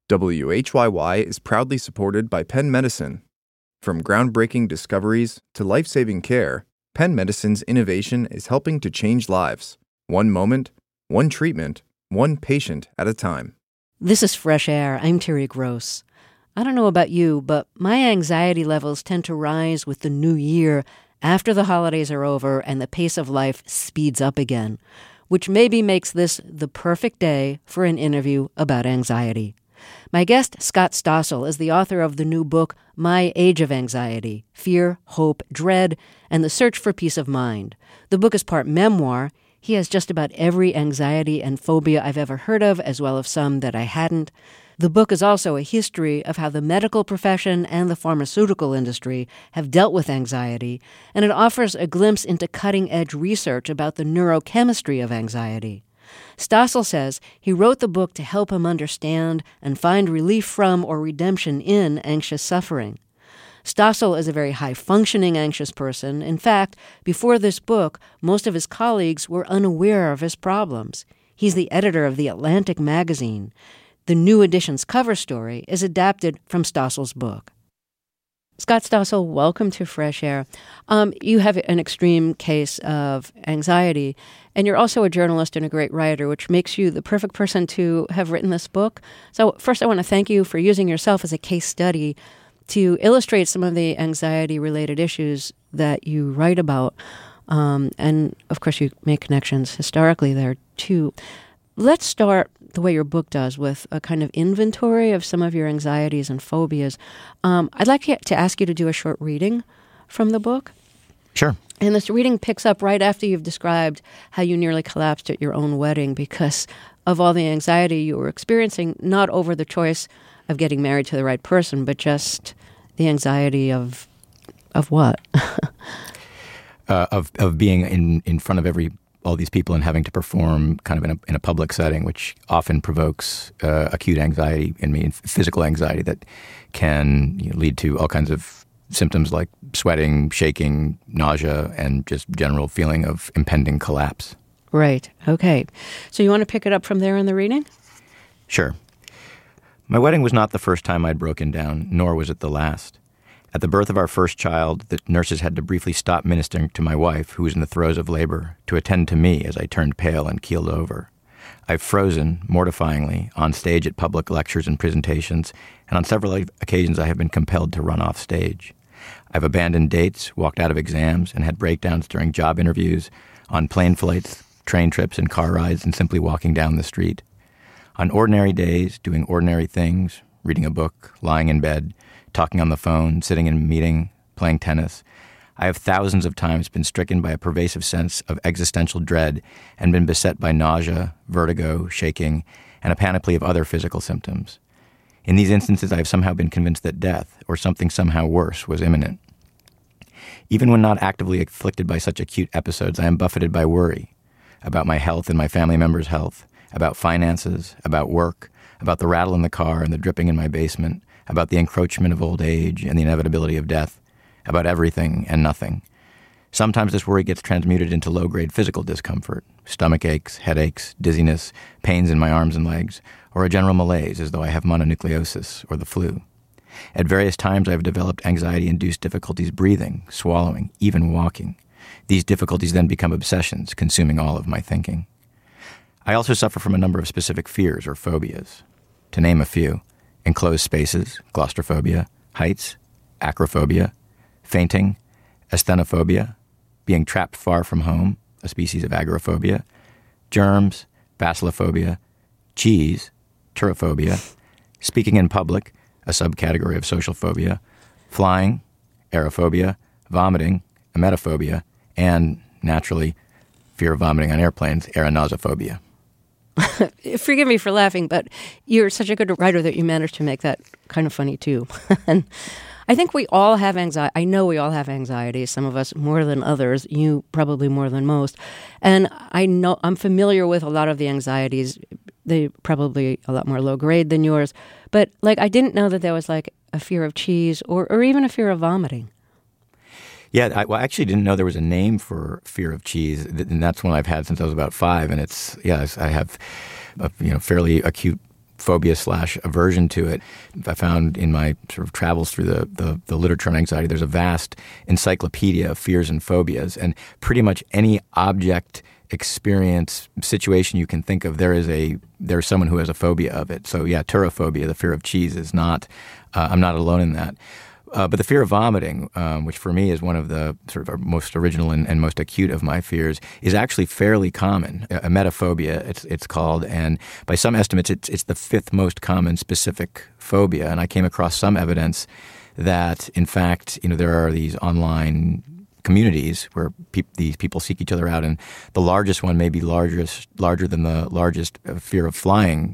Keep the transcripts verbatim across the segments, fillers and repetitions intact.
W H Y Y is proudly supported by Penn Medicine. From groundbreaking discoveries to life-saving care, Penn Medicine's innovation is helping to change lives, one moment, one treatment, one patient at a time. This is Fresh Air. I'm Terry Gross. I don't know about you, but my anxiety levels tend to rise with the new year after the holidays are over and the pace of life speeds up again, which maybe makes this the perfect day for an interview about anxiety. My guest, Scott Stossel, is the author of the new book, My Age of Anxiety, Fear, Hope, Dread, and the Search for Peace of Mind. The book is part memoir. He has just about every anxiety and phobia I've ever heard of, as well as some that I hadn't. The book is also a history of how the medical profession and the pharmaceutical industry have dealt with anxiety, and it offers a glimpse into cutting-edge research about the neurochemistry of anxiety. Stossel says he wrote the book to help him understand and find relief from or redemption in anxious suffering. Stossel is a very high-functioning anxious person. In fact, before this book, most of his colleagues were unaware of his problems. He's the editor of The Atlantic magazine. The new edition's cover story is adapted from Stossel's book. Scott Stossel, welcome to Fresh Air. Um, you have an extreme case of anxiety, and you're also a journalist and a great writer, which makes you the perfect person to have written this book. So first, I want to thank you for using yourself as a case study to illustrate some of the anxiety-related issues that you write about. Um, and, of course, you make connections historically there, too. Let's start the way your book does with a kind of inventory of some of your anxieties and phobias. Um, I'd like to ask you to do a short reading from the book. Sure. And this reading picks up right after you've described how you nearly collapsed at your own wedding because of all the anxiety you were experiencing, not over the choice of getting married to the right person, but just the anxiety of of what? uh, of of being in, in front of every all these people and having to perform kind of in a, in a public setting, which often provokes uh, acute anxiety in me, physical anxiety that can you know, lead to all kinds of symptoms like sweating, shaking, nausea, and just general feeling of impending collapse. Right. Okay. So you want to pick it up from there in the reading? Sure. My wedding was not the first time I'd broken down, nor was it the last. At the birth of our first child, the nurses had to briefly stop ministering to my wife, who was in the throes of labor, to attend to me as I turned pale and keeled over. I've frozen, mortifyingly, on stage at public lectures and presentations, and on several occasions I have been compelled to run off stage. I've abandoned dates, walked out of exams, and had breakdowns during job interviews, on plane flights, train trips, and car rides, and simply walking down the street. On ordinary days, doing ordinary things, reading a book, lying in bed, talking on the phone, sitting in a meeting, playing tennis, I have thousands of times been stricken by a pervasive sense of existential dread and been beset by nausea, vertigo, shaking, and a panoply of other physical symptoms. In these instances, I have somehow been convinced that death, or something somehow worse, was imminent. Even when not actively afflicted by such acute episodes, I am buffeted by worry about my health and my family members' health, about finances, about work, about the rattle in the car and the dripping in my basement, about the encroachment of old age and the inevitability of death, about everything and nothing. Sometimes this worry gets transmuted into low-grade physical discomfort, stomach aches, headaches, dizziness, pains in my arms and legs, or a general malaise as though I have mononucleosis or the flu. At various times I have developed anxiety-induced difficulties breathing, swallowing, even walking. These difficulties then become obsessions, consuming all of my thinking. I also suffer from a number of specific fears or phobias. To name a few: enclosed spaces, claustrophobia; heights, acrophobia; fainting, asthenophobia; being trapped far from home, a species of agoraphobia; germs, basilophobia; cheese, turophobia; speaking in public, a subcategory of social phobia; flying, aerophobia; vomiting, emetophobia; and, naturally, fear of vomiting on airplanes, aeronausophobia. Forgive me for laughing, but you're such a good writer that you managed to make that kind of funny, too. And I think we all have anxiety. I know we all have anxiety, some of us more than others, you probably more than most. And I know I'm familiar with a lot of the anxieties. They're probably a lot more low grade than yours. But like, I didn't know that there was like a fear of cheese or, or even a fear of vomiting. Yeah, I, well, I actually didn't know there was a name for fear of cheese, and that's one I've had since I was about five. And it's, yes, I have a you know fairly acute phobia slash aversion to it. I found in my sort of travels through the, the, the literature on anxiety, there's a vast encyclopedia of fears and phobias, and pretty much any object, experience, situation you can think of, there is a there's someone who has a phobia of it. So yeah, turophobia, the fear of cheese, is not, uh, I'm not alone in that. Uh, but the fear of vomiting, um, which for me is one of the sort of most original and, and most acute of my fears, is actually fairly common. A emetophobia, it's it's called, and by some estimates, it's it's the fifth most common specific phobia. And I came across some evidence that, in fact, you know, there are these online communities where pe- these people seek each other out, and the largest one may be larger larger than the largest fear of flying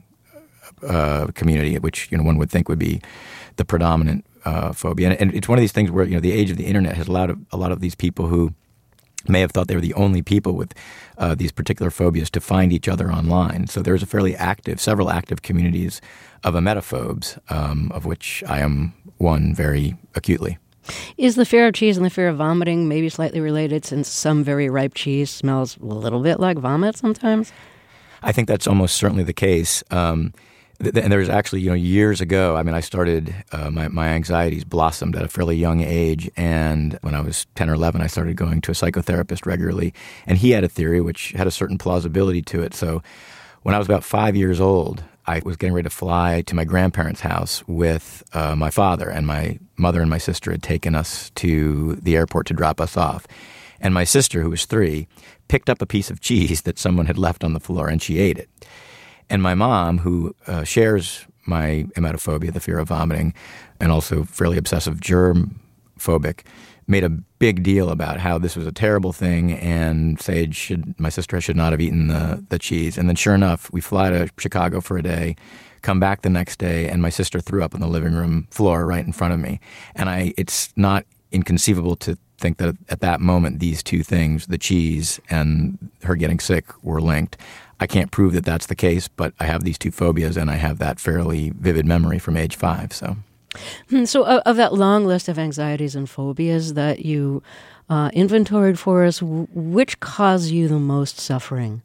uh, community, which, you know, one would think would be the predominant Uh, phobia. And, and it's one of these things where, you know, the age of the internet has allowed a, a lot of these people who may have thought they were the only people with uh, these particular phobias to find each other online. So there's a fairly active, several active communities of emetophobes, um, of which I am one very acutely. Is the fear of cheese and the fear of vomiting maybe slightly related, since some very ripe cheese smells a little bit like vomit sometimes? I think that's almost certainly the case. Um, And there was actually, you know, years ago, I mean, I started, uh, my, my anxieties blossomed at a fairly young age. And when I was ten or eleven, I started going to a psychotherapist regularly. And he had a theory which had a certain plausibility to it. So when I was about five years old, I was getting ready to fly to my grandparents' house with uh, my father. And my mother and my sister had taken us to the airport to drop us off. And my sister, who was three, picked up a piece of cheese that someone had left on the floor, and she ate it. And my mom, who uh, shares my emetophobia, the fear of vomiting, and also fairly obsessive germ phobic, made a big deal about how this was a terrible thing, and said should, my sister should not have eaten the, the cheese. And then sure enough, we fly to Chicago for a day, come back the next day, and my sister threw up on the living room floor right in front of me. And I, it's not inconceivable to think that at that moment, these two things, the cheese and her getting sick, were linked. I can't prove that that's the case, but I have these two phobias, and I have that fairly vivid memory from age five. So, so uh, of that long list of anxieties and phobias that you uh, inventoried for us, w- which cause you the most suffering?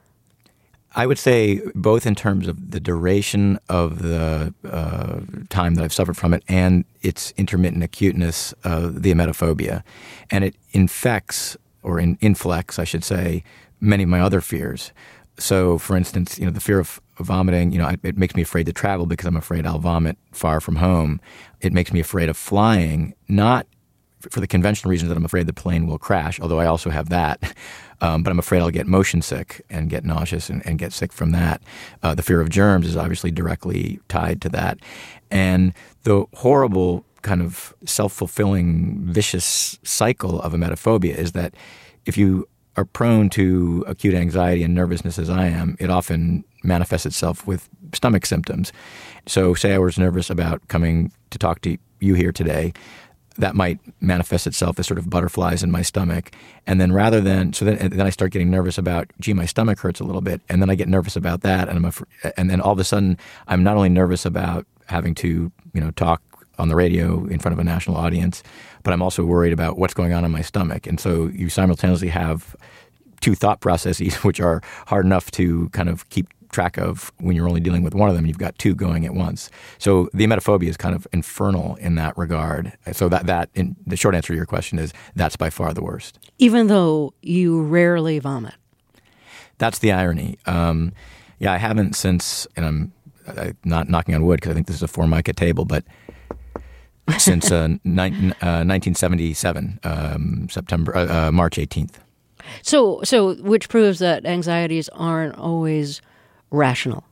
I would say both in terms of the duration of the uh, time that I've suffered from it and its intermittent acuteness, uh, the emetophobia. And it infects, or in, inflects, I should say, many of my other fears. So, for instance, you know, the fear of vomiting, you know, it makes me afraid to travel because I'm afraid I'll vomit far from home. It makes me afraid of flying, not for the conventional reasons that I'm afraid the plane will crash, although I also have that. Um, but I'm afraid I'll get motion sick and get nauseous and, and get sick from that. Uh, the fear of germs is obviously directly tied to that. And the horrible kind of self-fulfilling vicious cycle of emetophobia is that if you are prone to acute anxiety and nervousness as I am, it often manifests itself with stomach symptoms. So say I was nervous about coming to talk to you here today, that might manifest itself as sort of butterflies in my stomach. And then rather than, so then, and then I start getting nervous about, gee, my stomach hurts a little bit. And then I get nervous about that. And I'm afraid, and then all of a sudden, I'm not only nervous about having to, you know, talk on the radio in front of a national audience, but I'm also worried about what's going on in my stomach. And so you simultaneously have two thought processes, which are hard enough to kind of keep track of when you're only dealing with one of them. You've got two going at once. So the emetophobia is kind of infernal in that regard. So that, that in, the short answer to your question is that's by far the worst. Even though you rarely vomit. That's the irony. Um, yeah, I haven't since, and I'm uh, not knocking on wood because I think this is a Formica table, but since uh, ni- uh, nineteen seventy-seven, um, September, uh, uh, March eighteenth. So, so which proves that anxieties aren't always rational.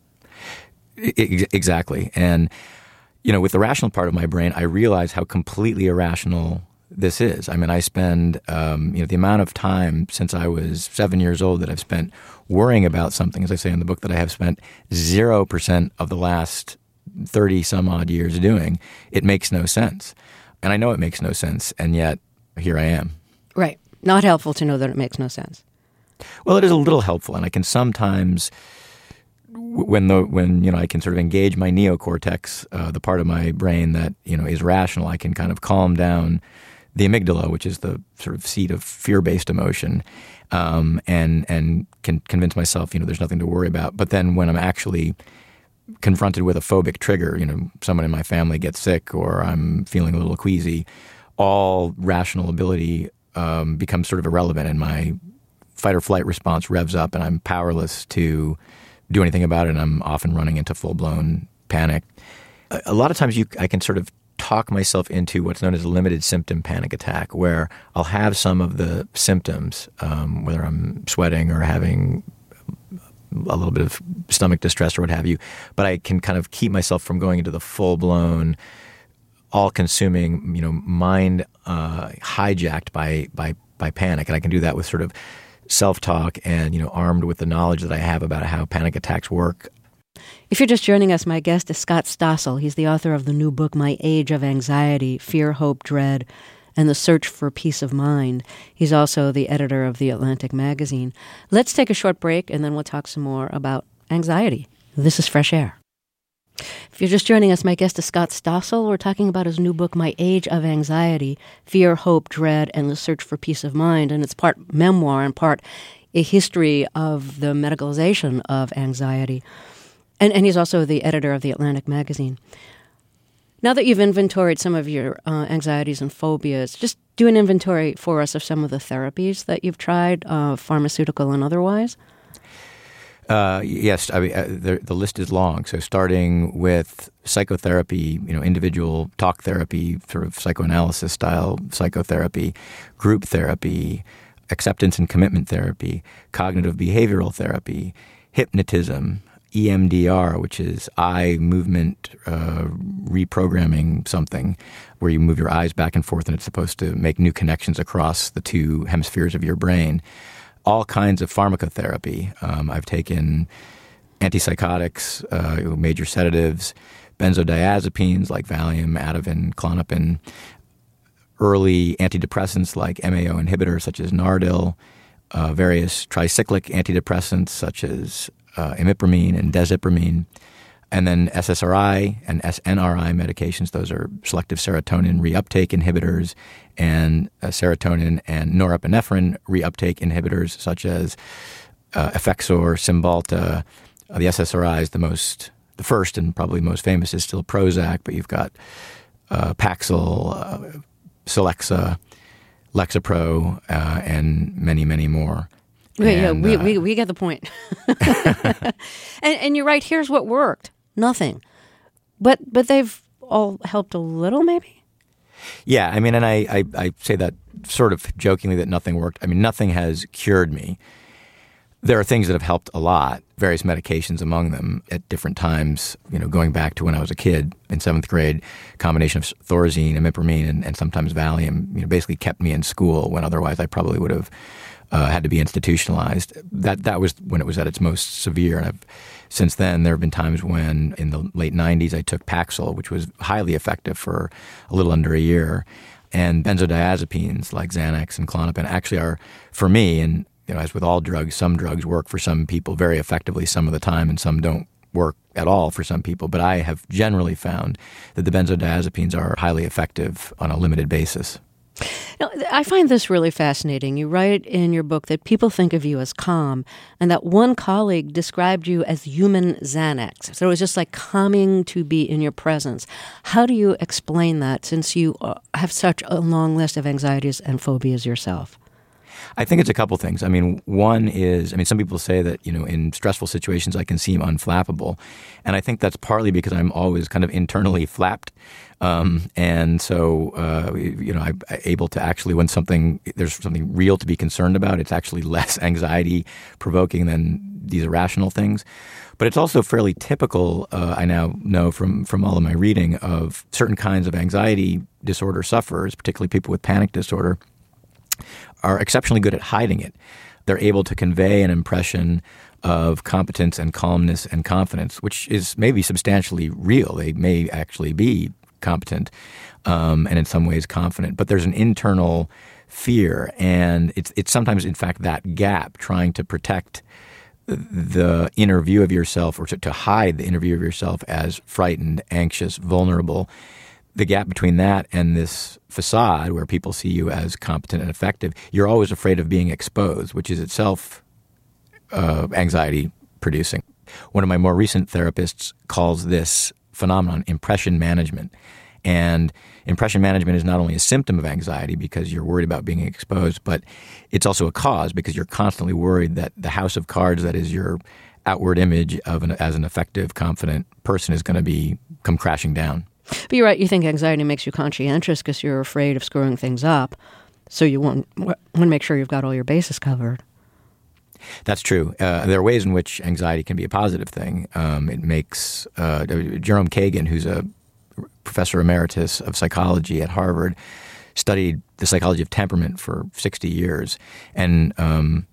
I- exactly. And, you know, with the rational part of my brain, I realize how completely irrational this is. I mean, I spend, um, you know, the amount of time since I was seven years old that I've spent worrying about something, as I say in the book, that I have spent zero percent of the last thirty some odd years doing, it makes no sense. And I know it makes no sense, and yet here I am. Right. Not helpful to know that it makes no sense. Well, it is a little helpful, and I can sometimes, when the when you know I can sort of engage my neocortex, uh, the part of my brain that you know is rational, I can kind of calm down the amygdala, which is the sort of seat of fear-based emotion, um, and and can convince myself you know there's nothing to worry about. But then when I'm actually confronted with a phobic trigger, you know, someone in my family gets sick or I'm feeling a little queasy, all rational ability um, becomes sort of irrelevant, and my fight or flight response revs up and I'm powerless to do anything about it, and I'm often running into full-blown panic. A, a lot of times you, I can sort of talk myself into what's known as a limited symptom panic attack, where I'll have some of the symptoms, um, whether I'm sweating or having a little bit of stomach distress or what have you, but I can kind of keep myself from going into the full-blown, all-consuming, you know, mind uh, hijacked by by by panic, and I can do that with sort of self-talk and, you know, armed with the knowledge that I have about how panic attacks work. If you're just joining us, my guest is Scott Stossel. He's the author of the new book, My Age of Anxiety, Fear, Hope, Dread, and the Search for Peace of Mind. He's also the editor of The Atlantic magazine. Let's take a short break, and then we'll talk some more about anxiety. This is Fresh Air. If you're just joining us, my guest is Scott Stossel. We're talking about his new book, My Age of Anxiety, Fear, Hope, Dread, and the Search for Peace of Mind. And it's part memoir and part a history of the medicalization of anxiety. And, and he's also the editor of The Atlantic magazine. Now that you've inventoried some of your uh, anxieties and phobias, just do an inventory for us of some of the therapies that you've tried, uh, pharmaceutical and otherwise. Uh, yes, I mean, uh, the, the list is long. So starting with psychotherapy, you know, individual talk therapy, sort of psychoanalysis style psychotherapy, group therapy, acceptance and commitment therapy, cognitive behavioral therapy, hypnotism, E M D R, which is eye movement uh, reprogramming something, where you move your eyes back and forth and it's supposed to make new connections across the two hemispheres of your brain. All kinds of pharmacotherapy. Um, I've taken antipsychotics, uh, major sedatives, benzodiazepines like Valium, Ativan, Klonopin, early antidepressants like M A O inhibitors such as Nardil, uh, various tricyclic antidepressants such as uh, imipramine and desipramine, and then S S R I and S N R I medications. Those are selective serotonin reuptake inhibitors, and uh, serotonin and norepinephrine reuptake inhibitors such as uh, Effexor, Cymbalta. Uh, the S S R I is the most, the first and probably most famous is still Prozac, but you've got uh, Paxil, uh, Celexa, Lexapro, uh, and many, many more. Okay, and, yeah, we, uh, we we get the point. and, and you're right. Here's what worked: nothing. But but they've all helped a little, maybe. Yeah, I mean, and I, I I say that sort of jokingly that nothing worked. I mean, nothing has cured me. There are things that have helped a lot, various medications among them at different times, you know, going back to when I was a kid in seventh grade, combination of Thorazine, imipramine, and, and sometimes Valium, you know, basically kept me in school when otherwise I probably would have uh, had to be institutionalized. That that was when it was at its most severe. And I've, since then, there have been times when in the late nineties I took Paxil, which was highly effective for a little under a year. And benzodiazepines like Xanax and Klonopin actually are, for me, and you know, as with all drugs, some drugs work for some people very effectively some of the time, and some don't work at all for some people. But I have generally found that the benzodiazepines are highly effective on a limited basis. Now, I find this really fascinating. You write in your book that people think of you as calm, and that one colleague described you as human Xanax. So it was just like calming to be in your presence. How do you explain that, since you have such a long list of anxieties and phobias yourself? I think it's a couple things. I mean, one is, I mean, some people say that, you know, in stressful situations I can seem unflappable. And I think that's partly because I'm always kind of internally flapped. Um, and so, uh, you know, I'm able to actually, when something, there's something real to be concerned about, it's actually less anxiety provoking than these irrational things. But it's also fairly typical, uh, I now know from, from all of my reading, of certain kinds of anxiety disorder sufferers, particularly people with panic disorder, are exceptionally good at hiding it. They're able to convey an impression of competence and calmness and confidence, which is maybe substantially real. They may actually be competent um, and in some ways confident, but there's an internal fear, and it's it's sometimes, in fact, that gap trying to protect the inner view of yourself, or to, to hide the inner view of yourself as frightened, anxious, vulnerable. The gap between that and this facade where people see you as competent and effective, you're always afraid of being exposed, which is itself uh, anxiety producing. One of my more recent therapists calls this phenomenon impression management. And impression management is not only a symptom of anxiety because you're worried about being exposed, but it's also a cause because you're constantly worried that the house of cards that is your outward image of an, as an effective, confident person is going to be come crashing down. But you're right. You think anxiety makes you conscientious because you're afraid of screwing things up. So you want, want to make sure you've got all your bases covered. That's true. Uh, there are ways in which anxiety can be a positive thing. Um, it makes uh, Jerome Kagan, who's a professor emeritus of psychology at Harvard, studied the psychology of temperament for sixty years, and um,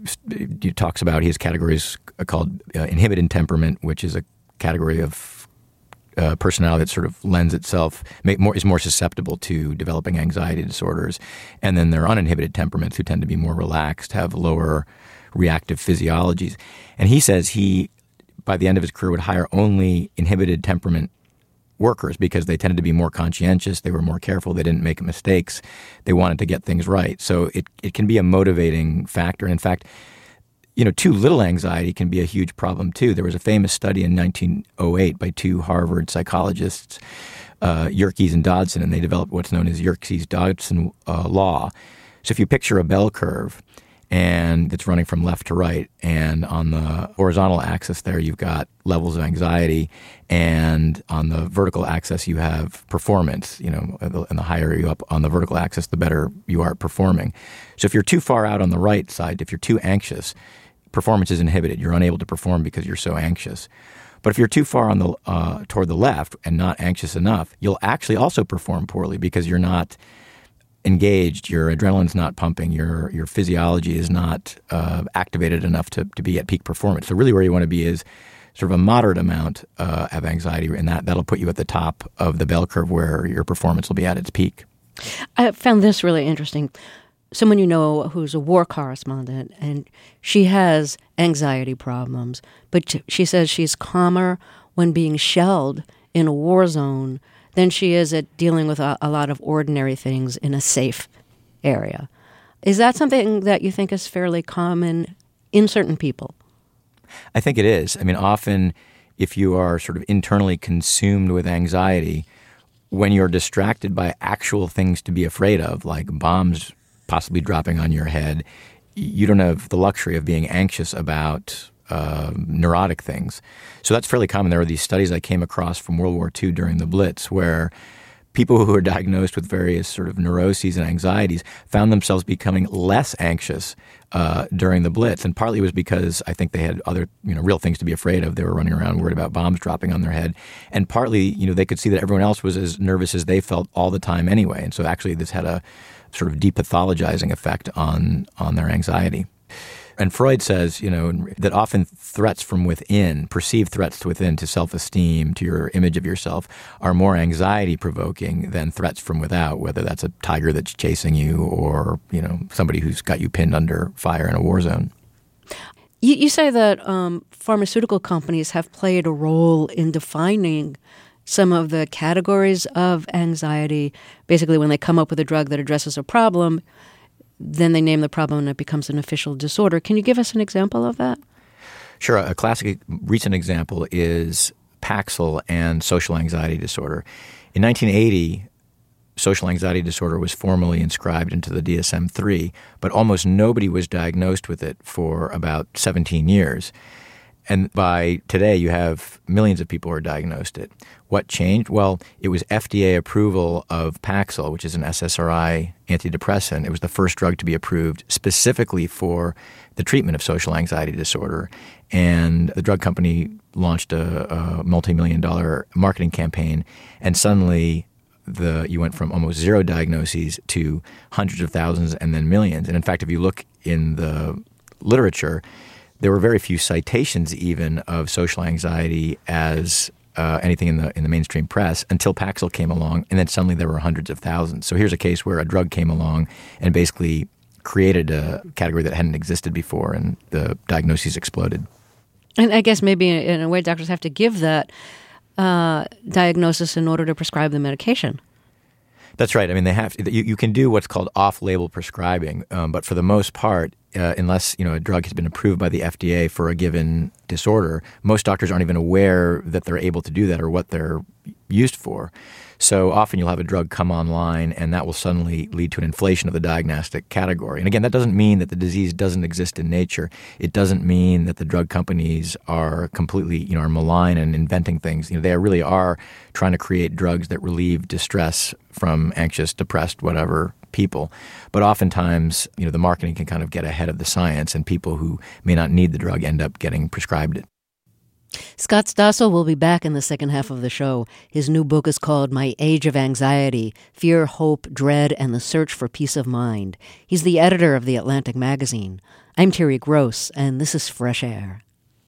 he talks about his categories called uh, inhibited temperament, which is a category of uh, personality that sort of lends itself, make more, is more susceptible to developing anxiety disorders. And then there are uninhibited temperaments who tend to be more relaxed, have lower reactive physiologies. And he says he, by the end of his career, would hire only inhibited temperament workers because they tended to be more conscientious, they were more careful, they didn't make mistakes, they wanted to get things right. So it, it can be a motivating factor. And in fact, you know, too little anxiety can be a huge problem too. There was a famous study in nineteen oh eight by two Harvard psychologists, uh, Yerkes and Dodson, and they developed what's known as Yerkes-Dodson uh, law. So if you picture a bell curve, and it's running from left to right. And on the horizontal axis there, you've got levels of anxiety. And on the vertical axis, you have performance. You know, and the higher you up on the vertical axis, the better you are at performing. So if you're too far out on the right side, if you're too anxious, performance is inhibited. You're unable to perform because you're so anxious. But if you're too far on the uh, toward the left and not anxious enough, you'll actually also perform poorly because you're not engaged, your adrenaline's not pumping, your your physiology is not uh, activated enough to, to be at peak performance. So really where you want to be is sort of a moderate amount uh, of anxiety, and that, that'll put you at the top of the bell curve where your performance will be at its peak. I found this really interesting. Someone you know who's a war correspondent, and she has anxiety problems, but she says she's calmer when being shelled in a war zone than she is at dealing with a, a lot of ordinary things in a safe area. Is that something that you think is fairly common in certain people? I think it is. I mean, often if you are sort of internally consumed with anxiety, when you're distracted by actual things to be afraid of, like bombs possibly dropping on your head, you don't have the luxury of being anxious about Uh, neurotic things. So that's fairly common. There were these studies I came across from World War Two during the Blitz where people who were diagnosed with various sort of neuroses and anxieties found themselves becoming less anxious uh, during the Blitz. And partly it was because I think they had other, you know, real things to be afraid of. They were running around worried about bombs dropping on their head. And partly, you know, they could see that everyone else was as nervous as they felt all the time anyway. And so actually this had a sort of depathologizing effect on on their anxiety. And Freud says, you know, that often threats from within, perceived threats to within to self-esteem, to your image of yourself, are more anxiety-provoking than threats from without, whether that's a tiger that's chasing you or, you know, somebody who's got you pinned under fire in a war zone. You, you say that um, pharmaceutical companies have played a role in defining some of the categories of anxiety. Basically, when they come up with a drug that addresses a problem, then they name the problem and it becomes an official disorder. Can you give us an example of that? Sure. A classic recent example is Paxil and social anxiety disorder. In nineteen eighty, social anxiety disorder was formally inscribed into the D S M three, but almost nobody was diagnosed with it for about seventeen years. And by today, you have millions of people who are diagnosed it. What changed? Well, it was F D A approval of Paxil, which is an S S R I antidepressant. It was the first drug to be approved specifically for the treatment of social anxiety disorder. And the drug company launched a, a multi-million dollar marketing campaign, and suddenly the you went from almost zero diagnoses to hundreds of thousands and then millions. And in fact, if you look in the literature, there were very few citations even of social anxiety as uh, anything in the in the mainstream press until Paxil came along, and then suddenly there were hundreds of thousands. So here's a case where a drug came along and basically created a category that hadn't existed before, and the diagnoses exploded. And I guess maybe in a way doctors have to give that uh, diagnosis in order to prescribe the medication. That's right. I mean, they have you, you can do what's called off-label prescribing, um, but for the most part, uh, unless you know a drug has been approved by the F D A for a given disorder, most doctors aren't even aware that they're able to do that or what they're used for. So often you'll have a drug come online, and that will suddenly lead to an inflation of the diagnostic category. And again, that doesn't mean that the disease doesn't exist in nature. It doesn't mean that the drug companies are completely, you know, are malign and inventing things. You know, they really are trying to create drugs that relieve distress from anxious, depressed, whatever people. But oftentimes, you know, the marketing can kind of get ahead of the science, and people who may not need the drug end up getting prescribed it. Scott Stossel will be back in the second half of the show. His new book is called My Age of Anxiety, Fear, Hope, Dread, and the Search for Peace of Mind. He's the editor of The Atlantic magazine. I'm Terry Gross, and this is Fresh Air.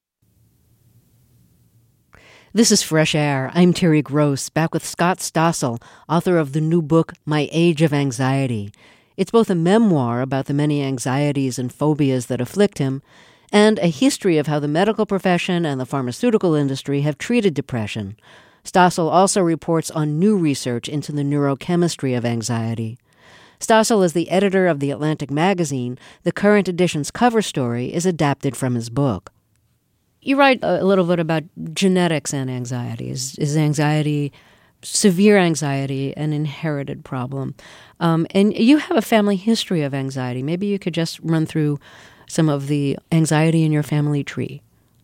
This is Fresh Air. I'm Terry Gross, back with Scott Stossel, author of the new book, My Age of Anxiety. It's both a memoir about the many anxieties and phobias that afflict him, and a history of how the medical profession and the pharmaceutical industry have treated depression. Stossel also reports on new research into the neurochemistry of anxiety. Stossel is the editor of The Atlantic magazine. The current edition's cover story is adapted from his book. You write a little bit about genetics and anxiety. Is, is anxiety, severe anxiety, an inherited problem? Um, and you have a family history of anxiety. Maybe you could just run through some of the anxiety in your family tree.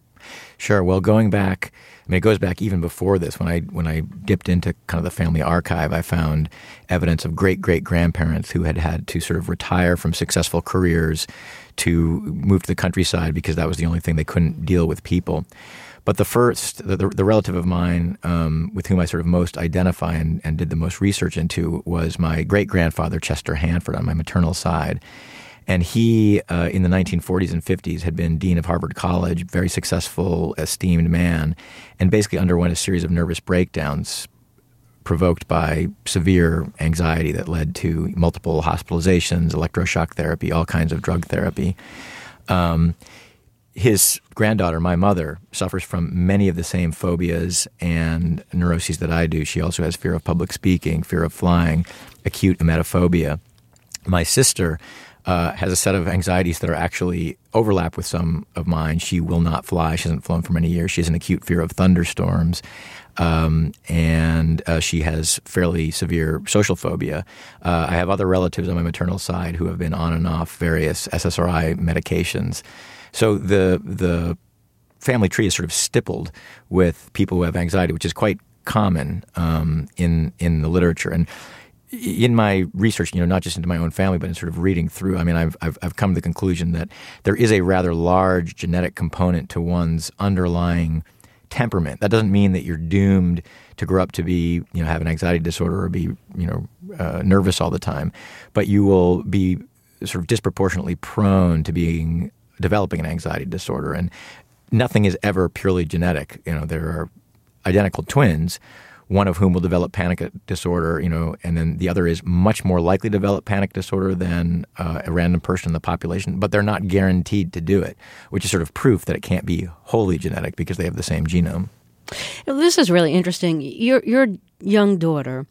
Sure. Well, going back, I mean, it goes back even before this. When I when I dipped into kind of the family archive, I found evidence of great-great-grandparents who had had to sort of retire from successful careers to move to the countryside because that was the only thing they couldn't deal with people. But the first, the, the relative of mine um, with whom I sort of most identify and, and did the most research into was my great-grandfather, Chester Hanford, on my maternal side. And he, uh, in the nineteen forties and fifties, had been dean of Harvard College, very successful, esteemed man, and basically underwent a series of nervous breakdowns provoked by severe anxiety that led to multiple hospitalizations, electroshock therapy, all kinds of drug therapy. Um, his granddaughter, my mother, suffers from many of the same phobias and neuroses that I do. She also has fear of public speaking, fear of flying, acute emetophobia. My sister Uh, has a set of anxieties that are actually overlap with some of mine. She will not fly. She hasn't flown for many years. She has an acute fear of thunderstorms. Um, and uh, she has fairly severe social phobia. Uh, I have other relatives on my maternal side who have been on and off various S S R I medications. So the the family tree is sort of stippled with people who have anxiety, which is quite common um, in in the literature. And in my research, you know, not just into my own family, but in sort of reading through, I mean, I've, I've, I've come to the conclusion that there is a rather large genetic component to one's underlying temperament. That doesn't mean that you're doomed to grow up to be, you know, have an anxiety disorder or be, you know, uh, nervous all the time, but you will be sort of disproportionately prone to being, developing an anxiety disorder. And nothing is ever purely genetic. You know, there are identical twins, one of whom will develop panic disorder, you know, and then the other is much more likely to develop panic disorder than uh, a random person in the population, but they're not guaranteed to do it, which is sort of proof that it can't be wholly genetic because they have the same genome. This is really interesting. Your your young daughter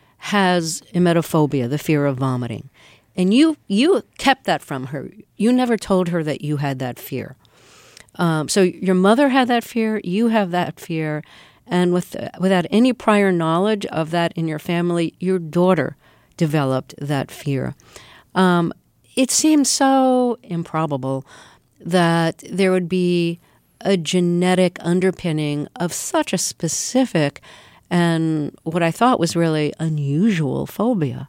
has emetophobia, the fear of vomiting, and you you kept that from her. You never told her that you had that fear. Um, so your mother had that fear, you have that fear. And with, without any prior knowledge of that in your family, your daughter developed that fear. Um, it seems so improbable that there would be a genetic underpinning of such a specific and what I thought was really unusual phobia.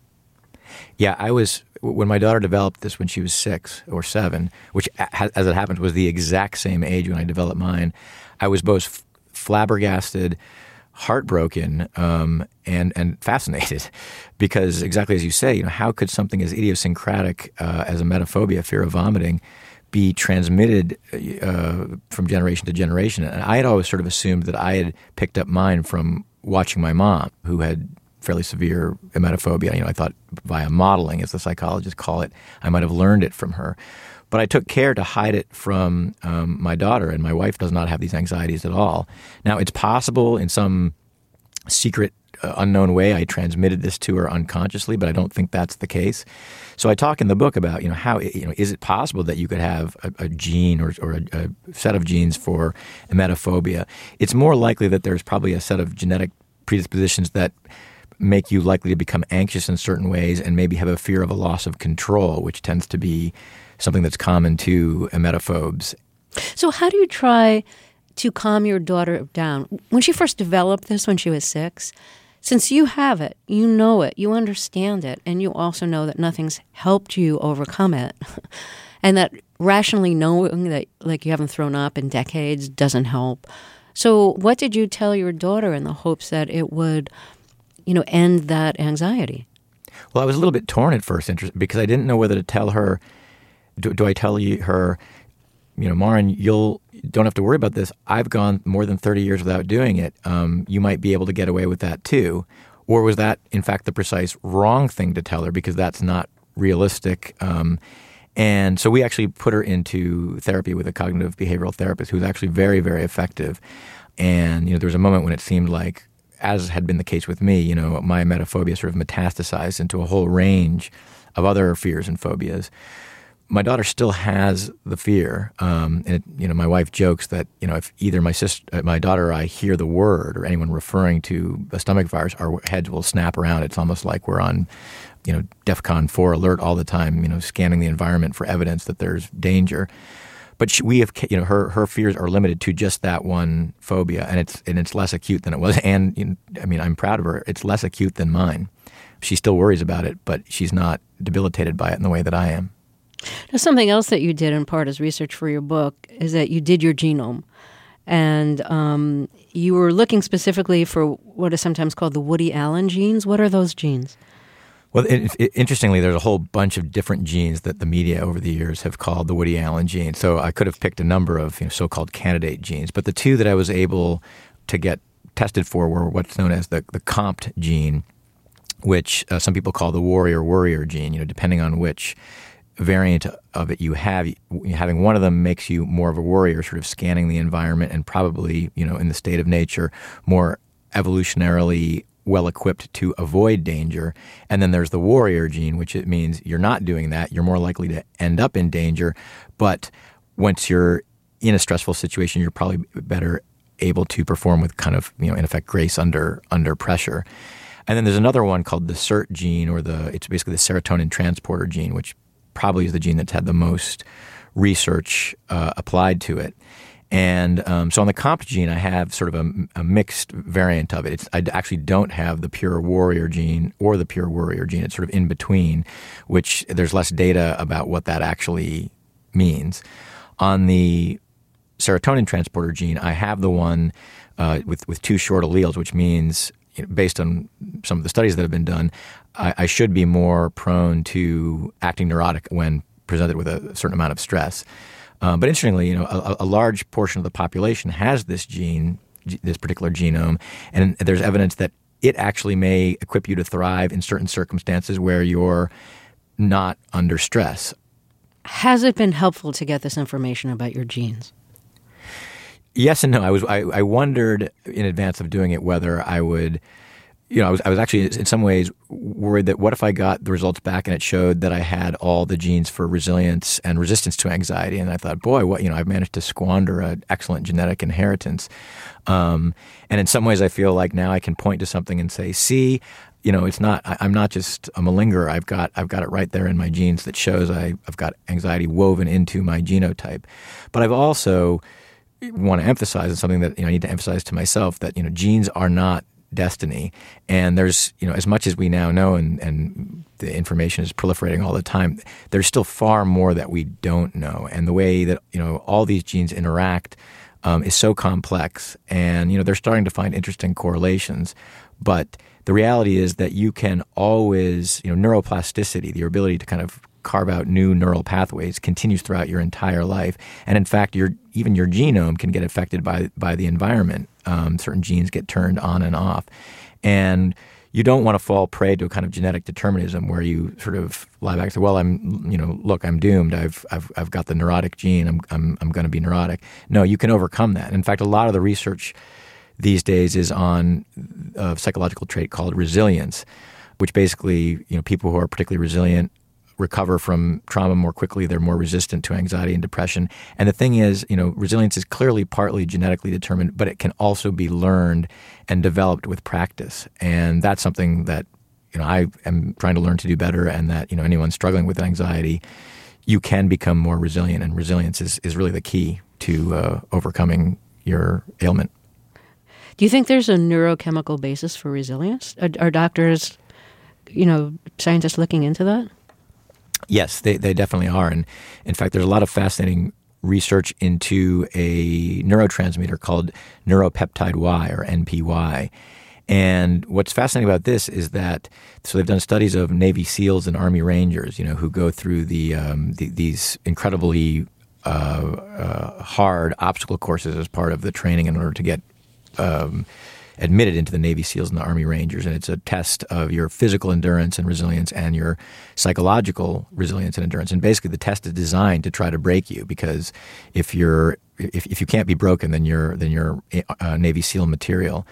Yeah, I was, when my daughter developed this when she was six or seven, which, as it happens, was the exact same age when I developed mine, I was both flabbergasted, heartbroken, um, and and fascinated, because exactly as you say, you know, how could something as idiosyncratic uh, as emetophobia, fear of vomiting, be transmitted uh, from generation to generation? And I had always sort of assumed that I had picked up mine from watching my mom, who had fairly severe emetophobia. You know, I thought via modeling, as the psychologists call it, I might have learned it from her. But I took care to hide it from um, my daughter, and my wife does not have these anxieties at all. Now, it's possible in some secret uh, unknown way I transmitted this to her unconsciously, but I don't think that's the case. So I talk in the book about, you know, how, you know, is it possible that you could have a, a gene or, or a, a set of genes for emetophobia? It's more likely that there's probably a set of genetic predispositions that make you likely to become anxious in certain ways and maybe have a fear of a loss of control, which tends to be something that's common to emetophobes. So how do you try to calm your daughter down? When she first developed this, when she was six, since you have it, you know it, you understand it, and you also know that nothing's helped you overcome it, and that rationally knowing that, like, you haven't thrown up in decades doesn't help. So what did you tell your daughter in the hopes that it would, you know, end that anxiety? Well, I was a little bit torn at first because I didn't know whether to tell her, do, do I tell you her, you know, Maren, you'll don't have to worry about this. I've gone more than thirty years without doing it. Um, you might be able to get away with that too. Or was that, in fact, the precise wrong thing to tell her because that's not realistic? Um, and so we actually put her into therapy with a cognitive behavioral therapist who's actually very, very effective. And, you know, there was a moment when it seemed like, as had been the case with me, you know, my emetophobia sort of metastasized into a whole range of other fears and phobias. My daughter still has the fear, um, and it, you know, my wife jokes that, you know, if either my sister, my daughter, or I hear the word or anyone referring to a stomach virus, our heads will snap around. It's almost like we're on, you know, DEFCON four alert all the time, you know, scanning the environment for evidence that there's danger. But she, we have, you know, her her fears are limited to just that one phobia, and it's and it's less acute than it was. And you know, I mean, I'm proud of her. It's less acute than mine. She still worries about it, but she's not debilitated by it in the way that I am. Now, something else that you did in part as research for your book is that you did your genome. And um, you were looking specifically for what is sometimes called the Woody Allen genes. What are those genes? Well, it, it, interestingly, there's a whole bunch of different genes that the media over the years have called the Woody Allen gene. So I could have picked a number of, you know, so-called candidate genes. But the two that I was able to get tested for were what's known as the, the C O M T gene, which uh, some people call the warrior-worrier gene, you know, depending on which variant of it you have. Having one of them makes you more of a warrior, sort of scanning the environment and probably, you know, in the state of nature, more evolutionarily well-equipped to avoid danger. And then there's the warrior gene, which it means you're not doing that. You're more likely to end up in danger. But once you're in a stressful situation, you're probably better able to perform with kind of, you know, in effect, grace under under pressure. And then there's another one called the S E R T gene, or the it's basically the serotonin transporter gene, which probably is the gene that's had the most research uh, applied to it. And um, so on the C O M P gene, I have sort of a, a mixed variant of it. It's, I actually don't have the pure warrior gene or the pure worrier gene. It's sort of in between, which there's less data about what that actually means. On the serotonin transporter gene, I have the one uh, with, with two short alleles, which means, you know, based on some of the studies that have been done, I, I should be more prone to acting neurotic when presented with a certain amount of stress. Um, but interestingly, you know, a, a large portion of the population has this gene, this particular genome, and there's evidence that it actually may equip you to thrive in certain circumstances where you're not under stress. Has it been helpful to get this information about your genes? Yes and no. I was I, I wondered in advance of doing it whether I would, you know, I was I was actually in some ways worried that what if I got the results back and it showed that I had all the genes for resilience and resistance to anxiety, and I thought, boy, what you know, I've managed to squander an excellent genetic inheritance. Um, and in some ways, I feel like now I can point to something and say, see, you know, it's not. I, I'm not just a malingerer. I've got I've got it right there in my genes that shows I, I've got anxiety woven into my genotype. But I've also want to emphasize, and something that, you know, I need to emphasize to myself, that, you know, genes are not destiny. And there's, you know, as much as we now know, and, and the information is proliferating all the time, there's still far more that we don't know. And the way that, you know, all these genes interact um, is so complex. And, you know, they're starting to find interesting correlations. But the reality is that you can always, you know, neuroplasticity, the ability to kind of carve out new neural pathways, continues throughout your entire life. And in fact, your even your genome can get affected by by the environment. Um, certain genes get turned on and off. And you don't want to fall prey to a kind of genetic determinism where you sort of lie back and say, well, I'm, you know, look, I'm doomed. I've I've I've got the neurotic gene. I'm I'm I'm going to be neurotic. No, you can overcome that. In fact, a lot of the research these days is on a psychological trait called resilience, which basically, you know, people who are particularly resilient recover from trauma more quickly. They're more resistant to anxiety and depression. And the thing is, you know, resilience is clearly partly genetically determined, but it can also be learned and developed with practice. And that's something that, you know, I am trying to learn to do better, and that, you know, anyone struggling with anxiety, you can become more resilient, and resilience is, is really the key to uh, overcoming your ailment. Do you think there's a neurochemical basis for resilience? Are, are doctors, you know, scientists looking into that? Yes, they, they definitely are. And in fact, there's a lot of fascinating research into a neurotransmitter called neuropeptide Y, or N P Y. And what's fascinating about this is that, so they've done studies of Navy SEALs and Army Rangers, you know, who go through the, um, the these incredibly uh, uh, hard obstacle courses as part of the training in order to get um, admitted into the Navy SEALs and the Army Rangers. And it's a test of your physical endurance and resilience and your psychological resilience and endurance. And basically the test is designed to try to break you, because if you're if, if you can't be broken, then you're then you're uh, Navy SEAL material.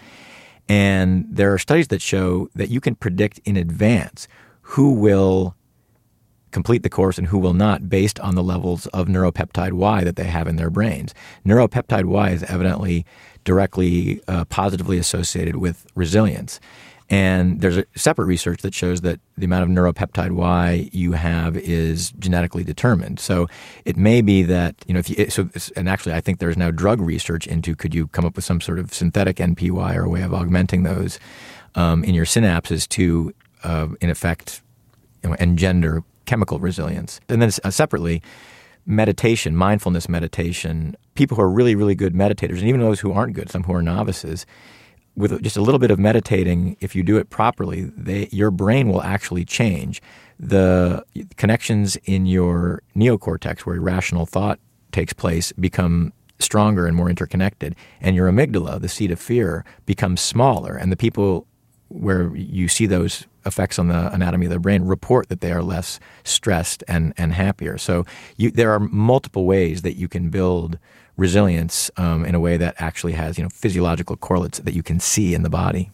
And there are studies that show that you can predict in advance who will complete the course and who will not, based on the levels of neuropeptide Y that they have in their brains. Neuropeptide Y is evidently directly uh, positively associated with resilience. And there's a separate research that shows that the amount of neuropeptide Y you have is genetically determined. So it may be that, you know, if you, so, and actually I think there's now drug research into, could you come up with some sort of synthetic N P Y or a way of augmenting those um, in your synapses to, uh, in effect, you know, engender chemical resilience. And then uh, separately, meditation, mindfulness meditation, people who are really, really good meditators, and even those who aren't good, some who are novices, with just a little bit of meditating, if you do it properly, they, your brain will actually change. The connections in your neocortex, where rational thought takes place, become stronger and more interconnected. And your amygdala, the seat of fear, becomes smaller. And the people where you see those effects on the anatomy of their brain report that they are less stressed and, and happier. So you, there are multiple ways that you can build resilience um, in a way that actually has, you know, physiological correlates that you can see in the body.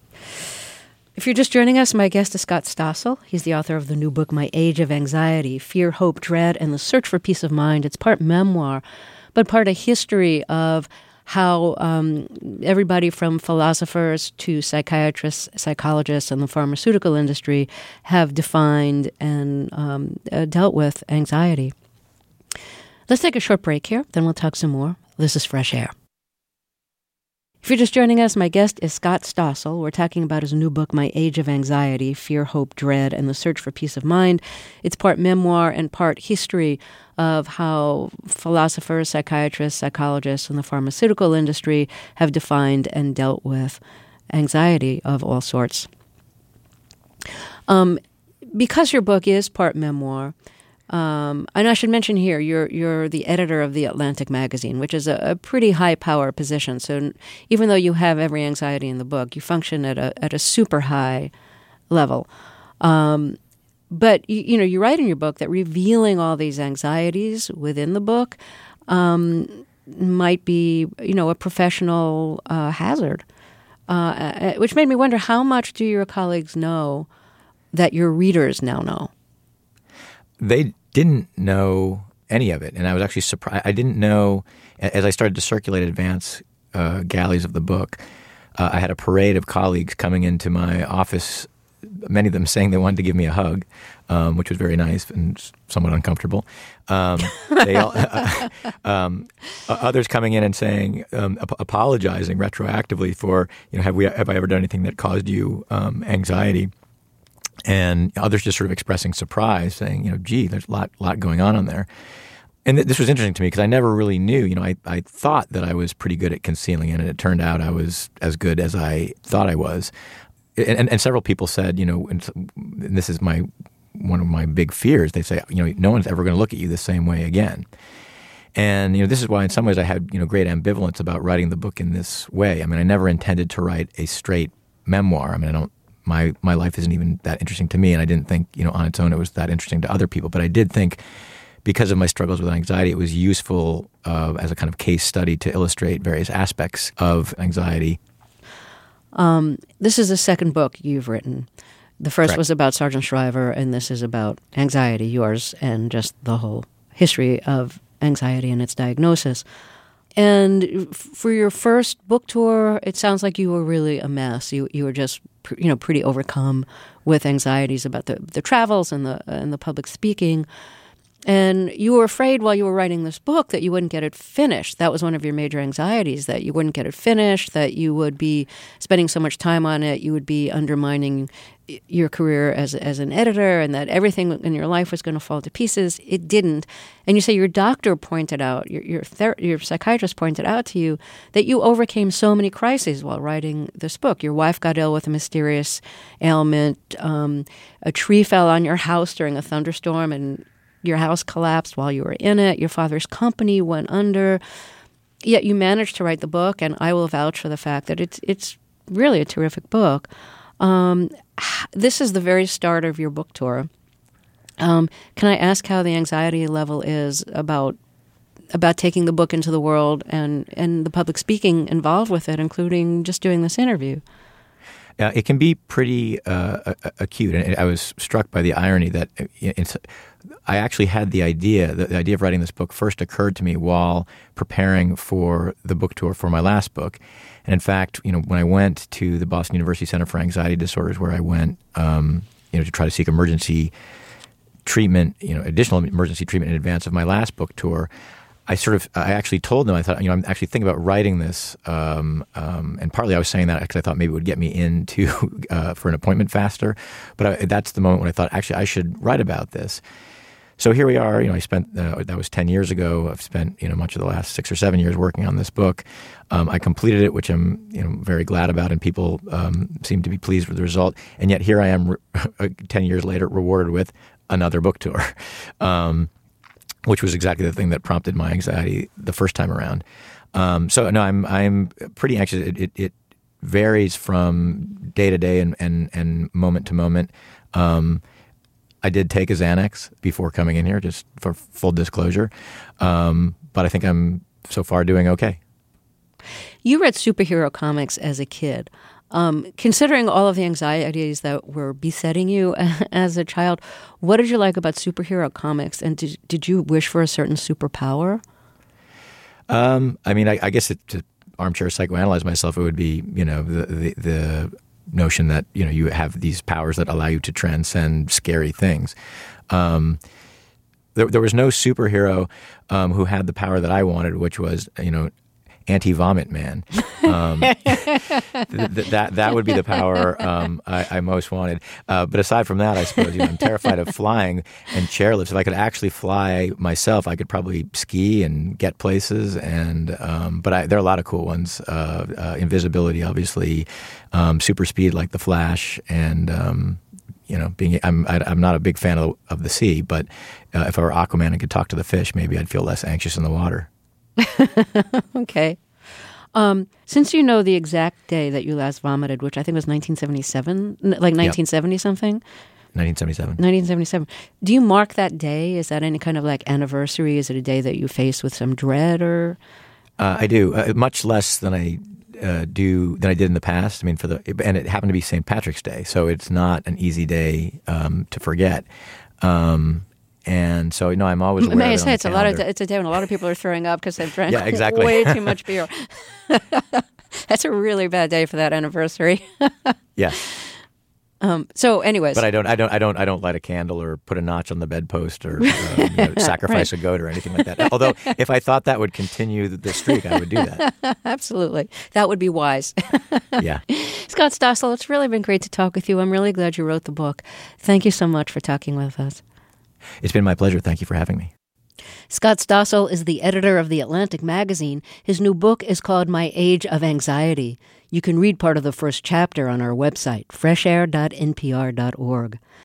If you're just joining us, my guest is Scott Stossel. He's the author of the new book, My Age of Anxiety, Fear, Hope, Dread, and the Search for Peace of Mind. It's part memoir, but part a history of how um, everybody from philosophers to psychiatrists, psychologists, and the pharmaceutical industry have defined and um, uh, dealt with anxiety. Let's take a short break here, then we'll talk some more. This is Fresh Air. If you're just joining us, my guest is Scott Stossel. We're talking about his new book, My Age of Anxiety, Fear, Hope, Dread, and the Search for Peace of Mind. It's part memoir and part history of how philosophers, psychiatrists, psychologists, and the pharmaceutical industry have defined and dealt with anxiety of all sorts. Um, because your book is part memoir, Um, and I should mention here, you're you're the editor of The Atlantic magazine, which is a, a pretty high power position. So even though you have every anxiety in the book, you function at a at a super high level. Um, but you, you know, you write in your book that revealing all these anxieties within the book um, might be, you know, a professional uh, hazard, uh, which made me wonder, how much do your colleagues know that your readers now know? They didn't know any of it, and I was actually surprised. I didn't know, as I started to circulate advance uh, galleys of the book, uh, I had a parade of colleagues coming into my office, many of them saying they wanted to give me a hug, um, which was very nice and somewhat uncomfortable. Um, they all, uh, um, others coming in and saying, um, ap- apologizing retroactively for, you know, have we have I ever done anything that caused you um, anxiety? And others just sort of expressing surprise, saying, you know, gee, there's a lot, lot going on on there. And th- this was interesting to me because I never really knew. You know, I, I thought that I was pretty good at concealing it, and it turned out I was as good as I thought I was. And, and, and several people said, you know, and, and this is my one of my big fears. They say, you know, no one's ever going to look at you the same way again. And, you know, this is why in some ways I had, you know, great ambivalence about writing the book in this way. I mean, I never intended to write a straight memoir. I mean, I don't. My my life isn't even that interesting to me, and I didn't think, you know, on its own it was that interesting to other people. But I did think, because of my struggles with anxiety, it was useful uh, as a kind of case study to illustrate various aspects of anxiety Um, this is the second book you've written. The first Correct. was about Sargent Shriver, and this is about anxiety, yours, and just the whole history of anxiety and its diagnosis. And f- for your first book tour, it sounds like you were really a mess. You you were just pr- you know pretty overcome with anxieties about the, the travels and the and the public speaking. And you were afraid while you were writing this book that you wouldn't get it finished. That was one of your major anxieties, that you wouldn't get it finished, that you would be spending so much time on it, you would be undermining your career as as an editor, and that everything in your life was going to fall to pieces. It didn't. And you say your doctor pointed out, your your, ther- your psychiatrist pointed out to you that you overcame so many crises while writing this book. Your wife got ill with a mysterious ailment. Um, a tree fell on your house during a thunderstorm, and your house collapsed while you were in it. Your father's company went under. Yet you managed to write the book, and I will vouch for the fact that it's it's really a terrific book. Um, this is the very start of your book tour. Um, can I ask how the anxiety level is about about taking the book into the world and, and the public speaking involved with it, including just doing this interview? Uh, it can be pretty uh, acute, and I was struck by the irony that it's, I actually had the idea, the idea of writing this book first occurred to me while preparing for the book tour for my last book. And in fact, you know, when I went to the Boston University Center for Anxiety Disorders, where I went, um, you know, to try to seek emergency treatment, you know, additional emergency treatment in advance of my last book tour, I sort of, I actually told them, I thought, you know, I'm actually thinking about writing this, um, um, and partly I was saying that because I thought maybe it would get me into uh, for an appointment faster. But I, that's the moment when I thought, actually, I should write about this. So here we are. You know, I spent uh, that was ten years ago. I've spent you know much of the last six or seven years working on this book. Um, I completed it, which I'm you know very glad about, and people um, seem to be pleased with the result. And yet here I am, re- ten years later, rewarded with another book tour. Um, which was exactly the thing that prompted my anxiety the first time around. Um, so no, I'm I'm pretty anxious. It, it, it varies from day to day and, and, and moment to moment. Um, I did take a Xanax before coming in here, just for full disclosure. Um, but I think I'm so far doing okay. You read superhero comics as a kid. Um, considering all of the anxieties that were besetting you as a child, what did you like about superhero comics, and did did you wish for a certain superpower? Um, I mean, I, I guess it, to armchair psychoanalyze myself, it would be you know the, the the notion that you know you have these powers that allow you to transcend scary things. Um, there, there was no superhero um, who had the power that I wanted, which was you know. Anti-vomit man. Um, th- th- that that would be the power um, I, I most wanted. Uh, but aside from that, I suppose you know, I'm terrified of flying and chairlifts. If I could actually fly myself, I could probably ski and get places. And um, but I, there are a lot of cool ones. Uh, uh, invisibility, obviously, um, super speed like the Flash, and um, you know, being I'm I, I'm not a big fan of, of the sea, but uh, if I were Aquaman and could talk to the fish, maybe I'd feel less anxious in the water. Okay. Um, since you know the exact day that you last vomited, which I think was nineteen seventy-seven, like nineteen seventy yep. something? nineteen seventy-seven. nineteen seventy-seven. Do you mark that day? Is that any kind of like anniversary? Is it a day that you face with some dread or? Uh, I do. Uh, much less than I uh, do than I did in the past. I mean, for the and it happened to be Saint Patrick's Day, so it's not an easy day um, to forget. Um, And so, you know, I'm always aware May I of it say it's a lot of calendar. it's a day when a lot of people are throwing up because they've drank Yeah, exactly. way too much beer. That's a really bad day for that anniversary. Yeah. Um, so, anyways, But I don't, I don't, I don't, I don't light a candle or put a notch on the bedpost or um, you know, sacrifice Right. a goat or anything like that. Although, if I thought that would continue the, the streak, I would do that. Absolutely, that would be wise. Yeah. Scott Stossel, it's really been great to talk with you. I'm really glad you wrote the book. Thank you so much for talking with us. It's been my pleasure. Thank you for having me. Scott Stossel is the editor of The Atlantic magazine. His new book is called My Age of Anxiety. You can read part of the first chapter on our website, fresh air dot n p r dot org.